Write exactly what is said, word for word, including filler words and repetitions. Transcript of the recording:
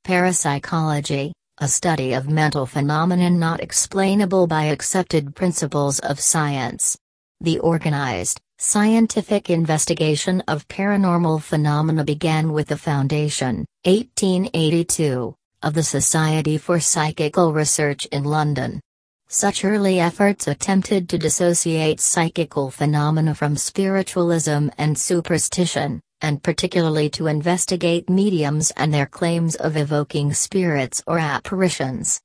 Parapsychology, a study of mental phenomenon not explainable by accepted principles of science. The organized, scientific investigation of paranormal phenomena began with the foundation, eighteen eighty-two, of the Society for Psychical Research in London. Such early efforts attempted to dissociate psychical phenomena from spiritualism and superstition, and particularly to investigate mediums and their claims of evoking spirits or apparitions.